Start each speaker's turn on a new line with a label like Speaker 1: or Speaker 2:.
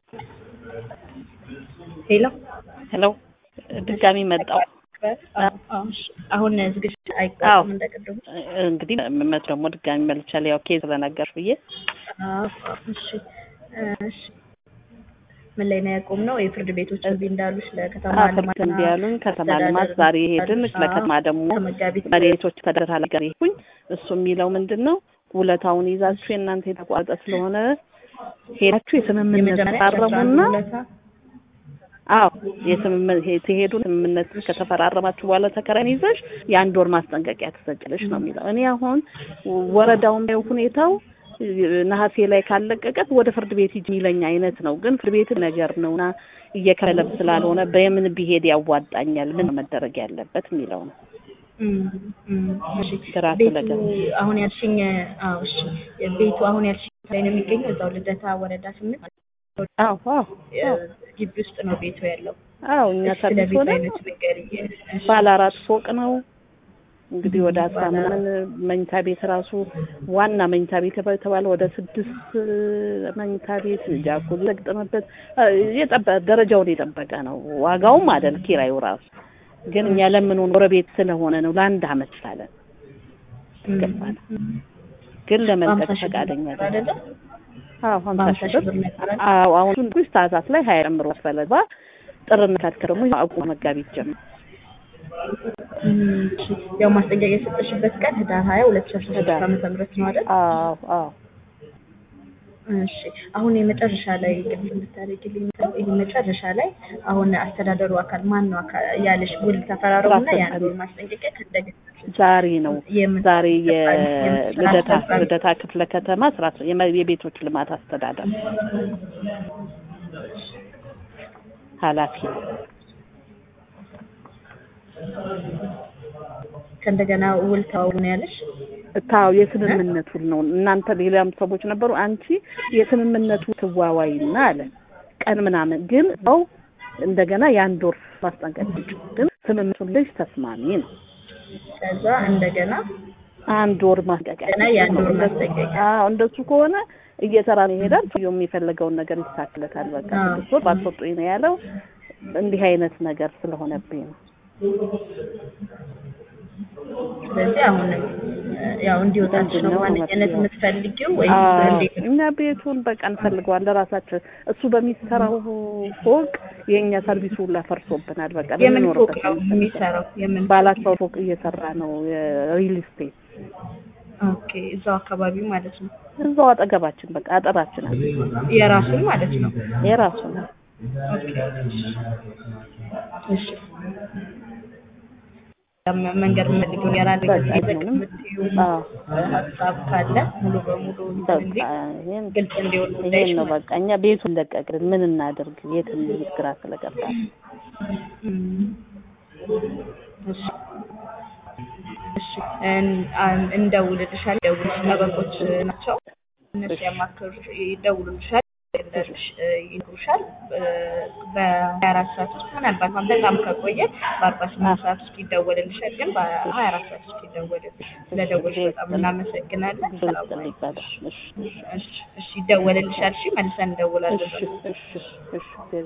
Speaker 1: ሄሎ
Speaker 2: ሄሎ ድጋሚ መጣው።
Speaker 1: አሁን ዝግጅት አይቆም እንደቀደሙ
Speaker 2: እንግዲህ መመት ደግሞ ድጋሚ መልቻለሁ ያው ኬዝ ለነገር ብዬ
Speaker 1: እሺ ምን ላይ ነው ያቆምነው? የፍርድ ቤቶች እንዳሉሽ ለከተማ
Speaker 2: ልማት እንዲያሉን ከተማ ልማት ዛሬ ሄድን ለከተማ ደግሞ መሬቶች ተደራላ ጋር ይሁን እሱ የሚለው ምንድነው ውለታውን ይዛችሁ እናንተ የተቋረጠ ስለሆነ ሄዳችሁ የስምምነት ተፈራረሙና የስምምነት ሄዱ ስምምነት ከተፈራረማችሁ በኋላ ተከራን ይዘሽ የአንድ ወር ማስጠንቀቂያ ተሰጭልሽ ነው የሚለው። እኔ አሁን ወረዳውን ሁኔታው ነሐሴ ላይ ካለቀቀት ወደ ፍርድ ቤት ይለኛ አይነት ነው። ግን ፍርድ ቤት ነገር ነውና እየከለብ ስላልሆነ በየምን ቢሄድ ያዋጣኛል ምን መደረግ ያለበት የሚለው ነው።
Speaker 1: ቤቱ አሁን ያልሽኝ እሺ ቤቱ አሁን ያልሽኝ ላይ ነው የሚገኘው እዛው ልደታ ወረዳ 8 ግቢ ውስጥ ነው ቤቱ ያለው። እኛ ሰርቪስ ሆነ ባለ 4 ፎቅ ነው። እንግዲህ ወደ 10 መኝታ ቤት ራሱ ዋና መኝታ ቤት ተባለ ወደ 6 መኝታ ቤት ጃኩዚ ተገጠመበት ደረጃውን የጠበቀ ነው። ዋጋውም አይደል ኪራዩ ራሱ ግን እኛ ለምን ጎረቤት ስለሆነ ነው ለአንድ አመት ሳለ ተገባለ። ግን ለመልቀቅ ፈቃደኛ አይደለም። 50 ብር አሁን እንግዲህ ታዛት ላይ 20 ብር ወሰለባ ጥርነት አትከረሙ አቁሞ መጋቢት ጀምሮ ያው ማስጠንቀቂያ የሰጠሽበት ቀን ህዳር 20 2013 ዓመተ ምህረት ነው አይደል? እሺ አሁን የመጨረሻ ላይ ግልጽ እንድታረጊልኝ ይሄ መጨረሻ ላይ አሁን አስተዳደሩ አካል ማን ነው ያለሽ ውል ተፈራረሙና ያን ማስጠንቀቂያ ከደገ
Speaker 2: ዛሬ ነው ዛሬ የልደታ ክፍለ ከተማ ስራ የቤቶች ልማት አስተዳደር ኃላፊ
Speaker 1: ከእንደገና ውል ታውሉ ነው ያለሽ?
Speaker 2: ታው የስምምነቱ ነው። እናንተ ሌላም ሰዎች ነበሩ አንቺ የስምምነቱ ትዋዋይና አለ ቀን ምናምን ግን ነው እንደገና የአንድ ወር ማስጠንቀቂያ ግን ስምምነቱ ልጅ ተስማሚ ነው።
Speaker 1: ከዛ እንደገና
Speaker 2: አንድ ወር ማስጠንቀቂያ
Speaker 1: የአንድ ወር ማስጠንቀቂያ
Speaker 2: እንደሱ ከሆነ እየሰራ ነው ይሄዳል። ሰው የሚፈልገውን ነገር ይሳክለታል። በቃ ተስፋ ባትወጡኝ ነው ያለው። እንዲህ አይነት ነገር ስለሆነብኝ ነው።
Speaker 1: ስለዚህ አሁን ያው እንዲወጣች ነው ማለት የምትፈልጊው ወይ እንዴት ነው?
Speaker 2: እኛ ቤቱን በቃ እንፈልገዋለን ራሳችን እሱ በሚሰራው ፎቅ የኛ ሰርቪሱ ሁላ ፈርሶብናል። በቃ
Speaker 1: ለምንኖርበት የሚሰራው
Speaker 2: ባላቸው ፎቅ እየሰራ ነው ሪል ስቴት።
Speaker 1: ኦኬ እዛው አካባቢ ማለት ነው።
Speaker 2: እዛው አጠገባችን በቃ አጠራችን
Speaker 1: የራሱ ማለት ነው።
Speaker 2: የራሱ ነው።
Speaker 1: እሺ መንገድ መልኩ ያራደ ሀሳብ ካለ ሙሉ በሙሉ ግልጽ እንዲሆን
Speaker 2: ነው። በቃ እኛ ቤቱን ለቀቅን ምን እናደርግ የት እንሂድ ግራ ስለገባ
Speaker 1: እሺ እንደውልልሻል ጠበቆች ናቸው እነሱ ያማክሩሽ ይደውሉልሻል ይንኩሻል በ24 ሰዓት ውስጥ ምናልባት በጣም ከቆየ በ48 ሰዓት ውስጥ ይደወልልሻል። ግን በ24 ሰዓት ውስጥ ይደወልልሽ። ስለደወልሽ በጣም እናመሰግናለን። እሺ ይደወልልሻል። እሺ መልሰን እንደውላለን።
Speaker 2: እሺ